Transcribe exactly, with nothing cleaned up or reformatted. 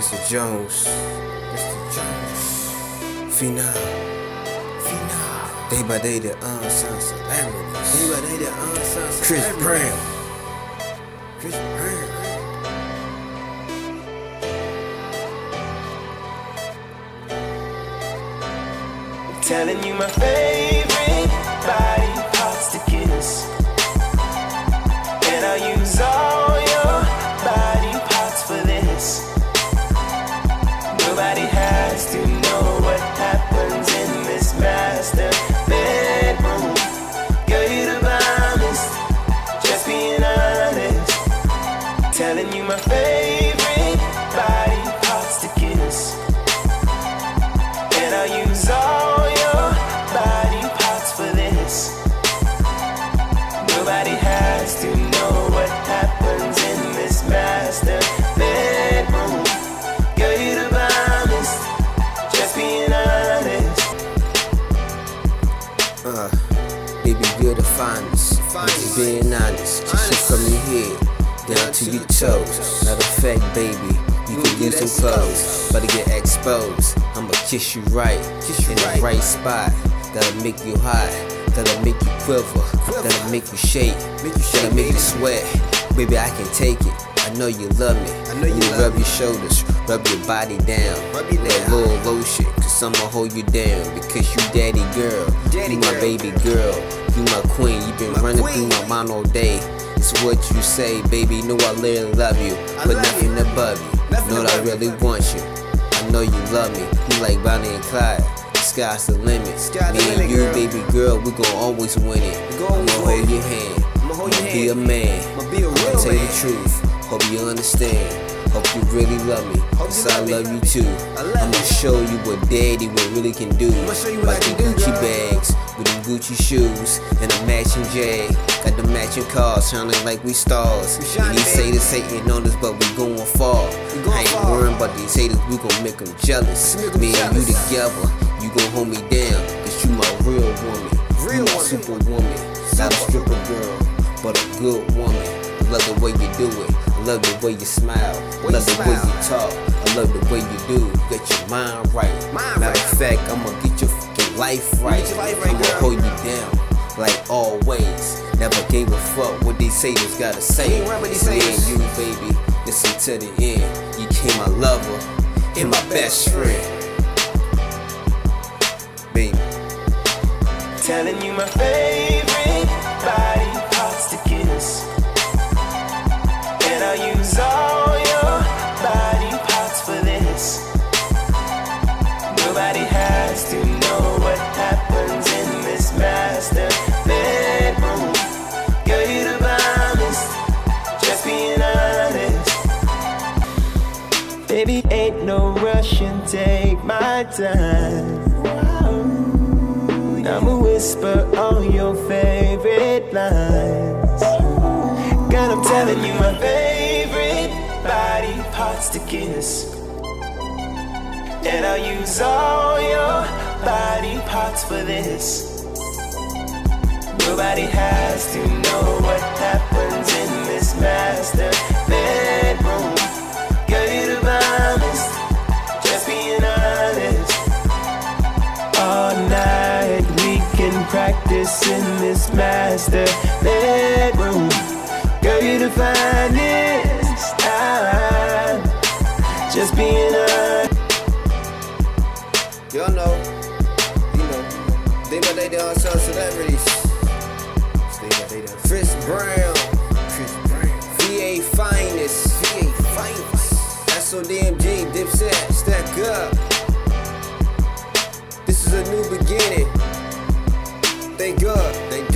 Mister Jones, Mister Jones, Phenom, Phenom. Day by day the unsung celebrities. Day by day the unsung celebrities. Chris Brown, Chris Brown. I'm telling you my favorite body parts to kiss, and I'll use all your body parts for this. Nobody has to know what happens in this master bedroom. Girl, you the bombest, just being honest. Telling you my favorite body parts to kiss, and I'll use all your body parts for this. Nobody has to know what happens in this master bedroom. Girl, you the bombest, just being honest. Uh, baby, you're the finest. Just being honest, just shit from your head down to your toes. Matter of fact, baby, you can get some clothes, but to get exposed, I'ma kiss you right, in the right spot. That'll make you hot, that'll make you quiver, that'll make you shake, that'll make you sweat. Baby, I can take it. I know you love me. I know you rub your shoulders, rub your body down, that little lotion, cause I'ma hold you down. Because you daddy girl, you my baby girl, you my queen. You been running through my mind all day. It's what you say, baby. Know I really love you, but nothing above you. Know that I really want you. I know you love me. You like Bonnie and Clyde. The sky's the limit. Me and you, baby girl, we gon' always win it. I'ma hold your hand. I'ma be a man. I'ma tell you the truth. Hope you understand. Hope you really love me, cause I love you too. I'ma show you what daddy what really can do. Like the Gucci bags, with the Gucci shoes, and a matching Jag. Got the matching cars, sounding like we stars. And these haters hating on us, but we going far. I ain't worrying about these haters, we gon' make them jealous. Me and you together, you gon' hold me down, cause you my real woman. You my superwoman, not a stripper girl, but a good woman. I love the way you do it, I love the way you smile, I love the way you talk, I love the way you do. Get your mind right. Matter of fact, I'ma get your fucking life right. I'ma hold you down like always. Never gave a fuck what these haters gotta say. Me and you, baby, listen to the end. You became my lover and my best friend, baby. Telling you my favorite body parts to kiss, and I'll use all your body parts for this. Nobody has to know what happens in this master bedroom. Girl, you the bombest, just being honest. Baby, ain't no rush and take my time. I'ma whisper all your favorite lines. God, I'm telling you my favorite body parts to kiss, and I'll use all your body parts for this. Nobody has to know what happens in this master bedroom. Girl, you the bombest, just being honest. All night we can practice in this master bedroom. Girl, you the finest. I'm just being honest. Y'all know, you know, day by day they all sell celebrities. Day by day they Chris Brown, Chris Brown, V A finest, V A finest. S O D M G, Dipset, stack up. This is a new beginning. Thank God, thank